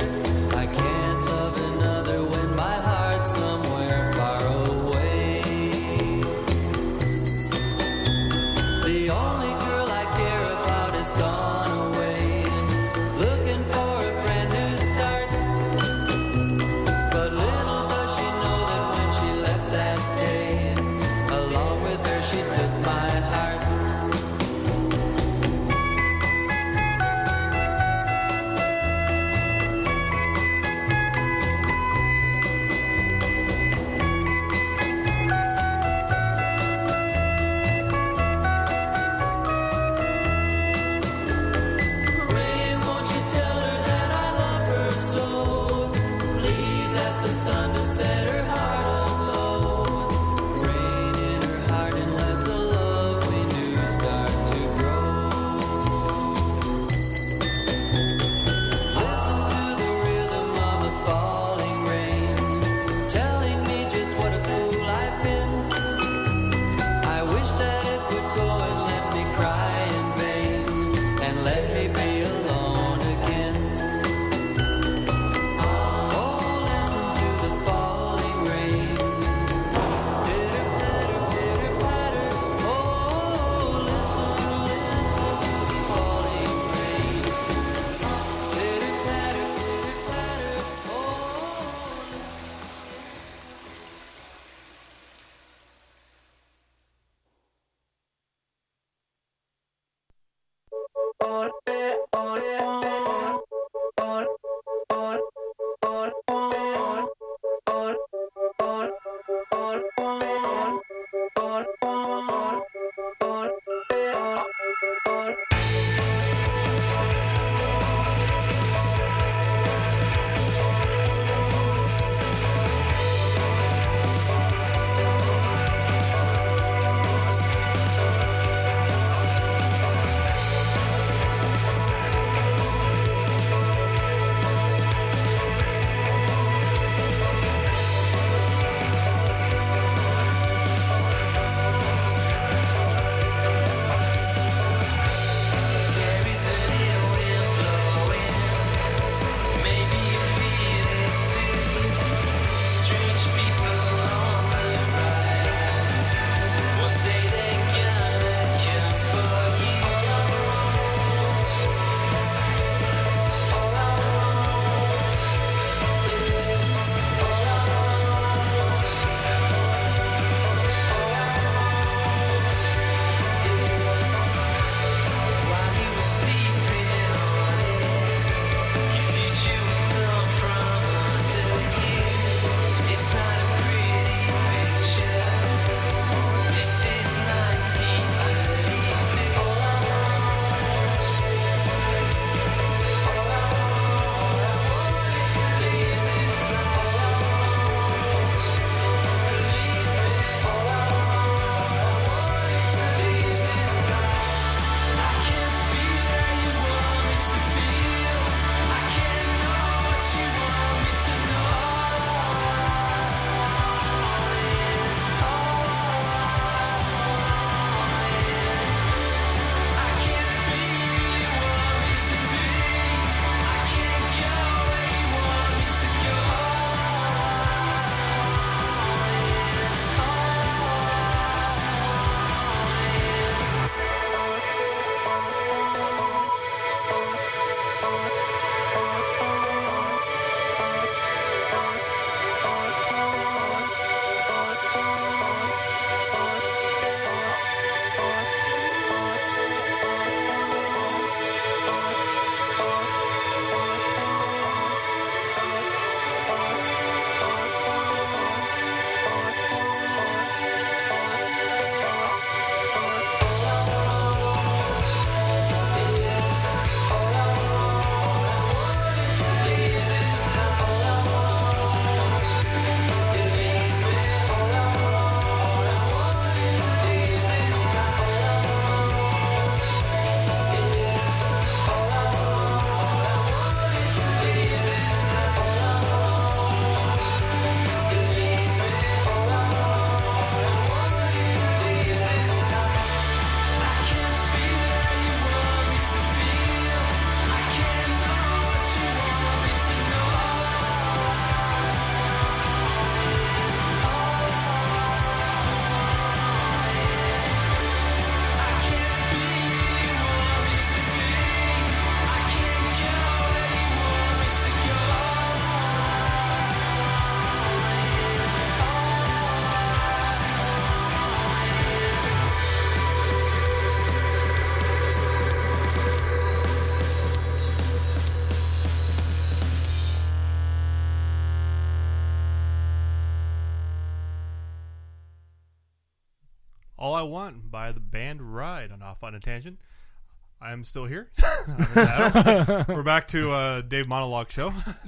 All I Want by the band Ride on Off on a Tangent. I'm still here. I'm Adam. We're back to uh, Dave Monologue Show.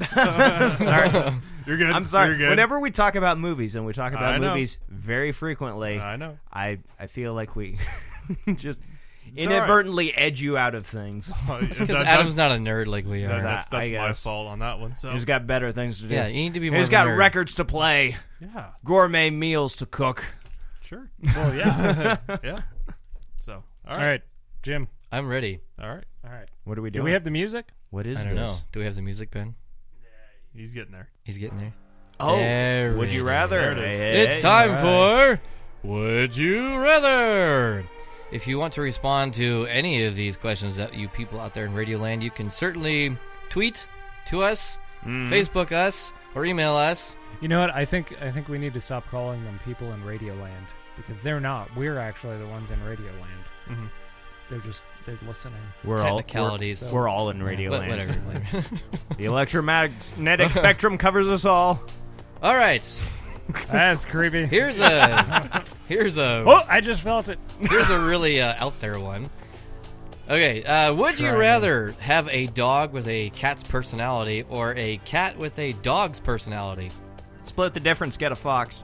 Sorry. You're good. I'm sorry. You're good. Whenever we talk about movies, and we talk I about know. movies very frequently, I know. I, I feel like we just It's inadvertently edge you out of things. Oh, It's because that- Adam's that- not a nerd like we are. that- that's that's I my guess. fault on that one. So He's got better things to do. Yeah, you need to be more He's of a got nerd. records to play. Yeah. Gourmet meals to cook. Sure. Well, yeah. Yeah. So, all All right. right, Jim. I'm ready. All right. All right. What are we Do doing? we have the music? What is I don't this? know. Do we have the music, Ben? He's getting there. He's getting there. Oh, There would you it rather? There it is. Hey, It's hey, time all right. for Would You Rather? If you want to respond to any of these questions that you people out there in Radio Land, you can certainly tweet to us, Mhm. Facebook us, or email us. You know what? I think I think we need to stop calling them people in Radioland because they're not. We're actually the ones in Radioland. Mhm. They're just they're listening. We're all Technicalities. We're, we're all in radio Wha- land. whatever. The electromagnetic spectrum covers us all. All right. That's creepy. Here's a here's a Oh, I just felt it. here's a really uh, out there one. Okay, uh, would you Try me. rather have a dog with a cat's personality or a cat with a dog's personality? Split the difference, get a fox.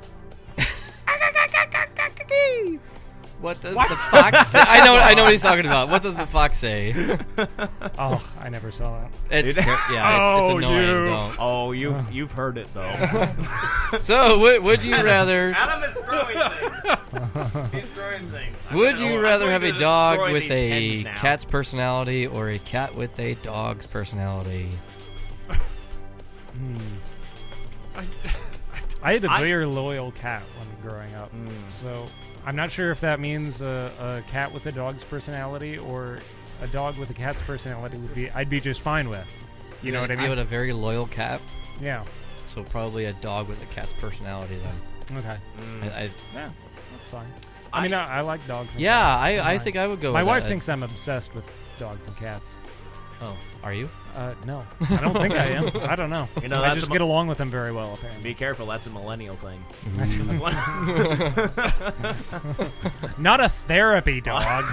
What does the fox say? I know, I know what he's talking about. What does the fox say? Oh, I never saw that. It's ter- yeah, it's, it's Oh, annoying. you. Don't. Oh, you've you've heard it though. So, would, would you rather? Adam is throwing things. He's throwing things. I'm Would gonna- you I'm rather going have to a dog destroy with these a pens now. cat's personality or a cat with a dog's personality? I had a I- very loyal cat when growing up, so I'm not sure if that means a, a cat with a dog's personality or a dog with a cat's personality would be. I'd be just fine with. You know what I You mean? had a very loyal cat, Yeah. so probably a dog with a cat's personality then. Okay. I, I, Yeah, that's fine. I, mean, I, I like dogs. And yeah, cats. I, That's I fine. think I would go My with wife that. thinks I'm obsessed with dogs and cats. Oh, are you? Uh, no, I don't think I am. I don't know. You know, I that's just a- get along with them very well. Apparently. Be careful, that's a millennial thing. Mm. That's one- Not a therapy dog.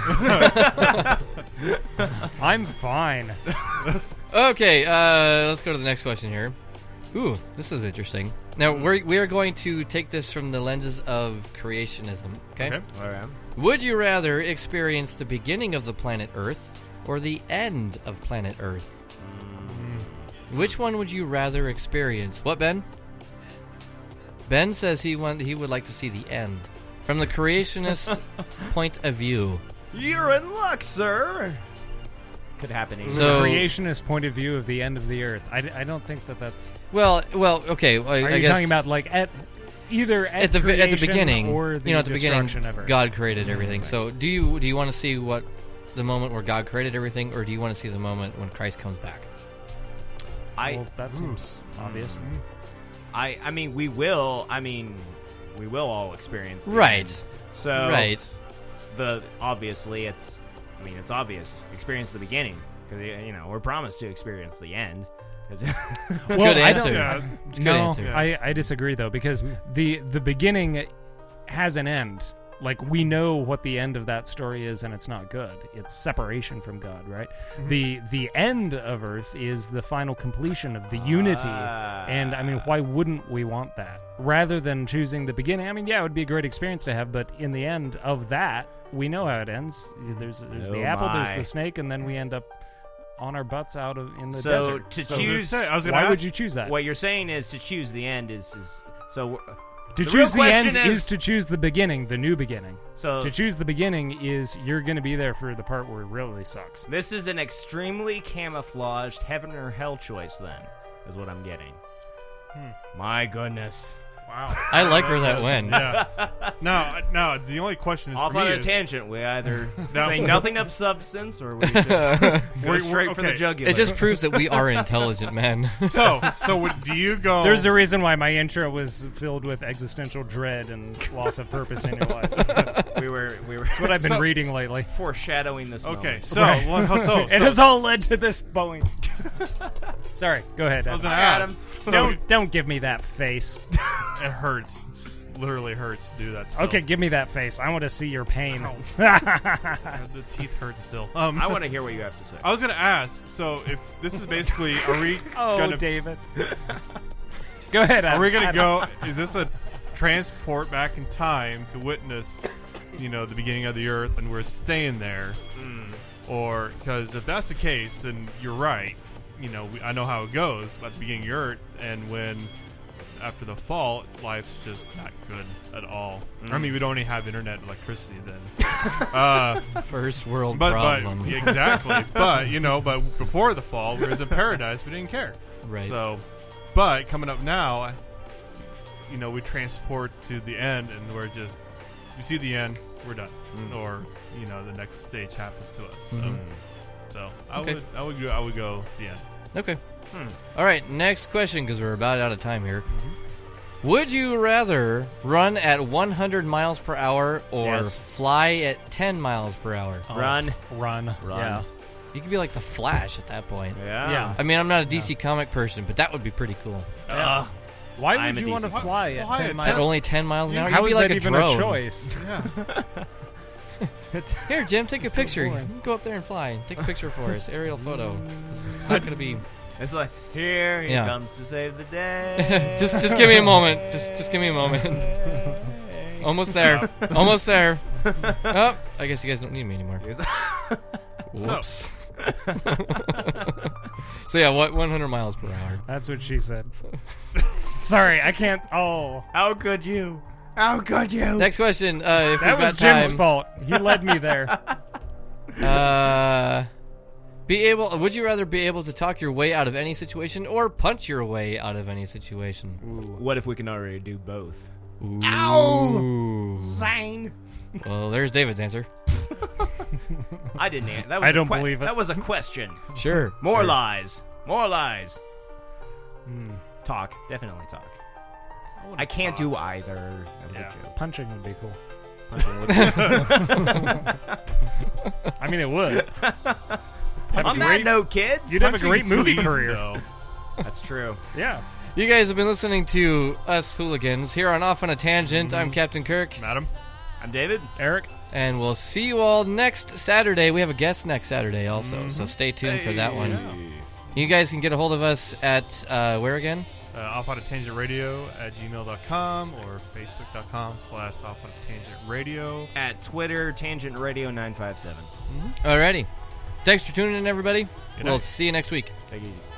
I'm fine. Okay, uh, let's go to the next question here. Ooh, this is interesting. Now, we're, we are going to take this from the lenses of creationism, okay? Okay. All right. Would you rather experience the beginning of the planet Earth or the end of planet Earth? Which one would you rather experience? What, Ben? Ben says he want, he would like to see the end. From the creationist point of view. You're in luck, sir. Could happen easily. So- From the creationist point of view of the end of the earth. I, I don't think that that's. Well, well, okay. I, Are I you guess talking about like at either at, at the at the creation beginning, or the you know, at the beginning, destruction of Earth? God created everything. So, do you do you want to see what the moment where God created everything, or do you want to see the moment when Christ comes back? I, Well, that seems obvious. I, I mean, we will. I mean, we will all experience the Right. end. So Right. the obviously it's I mean it's obvious experience the beginning because you know we're promised to experience the end. It's a Well, good I answer. don't- Yeah. It's a good no, answer. I, I disagree though because the the beginning has an end. Like we know what the end of that story is, and it's not good. It's separation from God, right? The the end of Earth is the final completion of the unity, and I mean, why wouldn't we want that rather than choosing the beginning? I mean, yeah, it would be a great experience to have, but in the end of that, we know how it ends. There's there's Oh the apple, my. there's the snake, and then we end up on our butts out of in the So desert. to So choose, I was gonna why ask, would you choose that? what you're saying is to choose the end is, is so. To the choose real the end question is, to choose the beginning, the new beginning. So To choose the beginning is you're going to be there for the part where it really sucks. this is an extremely camouflaged heaven or hell choice. Then is what I'm getting. My goodness. Wow. I like where that went. Yeah. No, no. The only question is Off for on me a is, tangent, we either No. say nothing of substance or we just go We're- straight we're- for the okay. jugular. It just proves that we are intelligent men. So, so would, do you go? There's a reason why my intro was filled with existential dread and loss of purpose in your life. we were we were That's what I've been So- reading lately. foreshadowing this. Okay, moment. so, Right. well, so, so It has all led to this Boeing. Sorry, go ahead. I was Adam. gonna ask. So Don't don't give me that face. it hurts. It literally hurts to do that. Still. Okay, give me that face. I want to see your pain. The teeth hurt still. Um, I want to hear what you have to say. I was gonna ask. So, if this is basically, are we oh, gonna David. Go ahead. Are we gonna Adam. go? Is this a transport back in time to witness, you know, the beginning of the Earth, and we're staying there? Or because if that's the case, then you're right. You know, we, I know how it goes at the beginning of the Earth, and when after the fall, life's just not good at all. I mean, we don't even have internet, and electricity then. uh, First world but, problem. but exactly. But you know, but before the fall, we was in paradise. We didn't care. Right. So, but coming up now, I- you know, we transport to the end, and we're just we see the end, we're done, or you know, the next stage happens to us. So, Mhm. so I Okay. would, I would go, I would go the end. Okay. All right, next question because we're about out of time here. Would you rather run at one hundred miles per hour or Yes. fly at ten miles per hour? Run. Run. Run. Yeah. You could be like the Flash at that point. Yeah. Yeah. I mean, I'm not a D C comic person, but that would be pretty cool. Uh, Why I'm would a you want to Fly decent- fly at at ten ten miles? At only ten miles an hour, How you'd is be like that a even drone. a choice? Yeah. Here, Jim, take a so picture. You boring. can go up there and fly. Take a picture for us. Aerial photo. It's, it's not going to be. It's like here he Yeah. comes to save the day. just, just give me a moment. Just, just give me a moment. Almost there. Almost there. Oh, I guess you guys don't need me anymore. Whoops. So yeah, what one hundred miles per hour. That's what she said. Sorry, I can't. Oh, How could you? How could you? Next question. Uh, if that we've was got Jim's time, fault. He led me there. Uh, be able. Would you rather be able to talk your way out of any situation or punch your way out of any situation? What if we can already do both? Ow! Zang. Well, there's David's answer. I didn't. An- that was I a don't que- believe it. That was a question. Sure. More sure. lies. More lies. Talk. Definitely talk. I can't do either. That was Yeah. a joke. Punching would be cool. Punching would- I mean, it would. Have a On that great- note, kids. You'd have a great Punching's so movie easy, career. though. That's true. Yeah. You guys have been listening to us hooligans here on Off on a Tangent. I'm Captain Kirk, Madam. I'm David. Eric. and we'll see you all next Saturday. We have a guest next Saturday also, so stay tuned for that one. You guys can get a hold of us at uh, where again? Uh, off on a tangent radio at gmail dot com or facebook dot com slash off on a tangent radio. At Twitter, Tangent Radio nine five seven. Alrighty. Thanks for tuning in, everybody. Good We'll night. see you next week. Take it easy.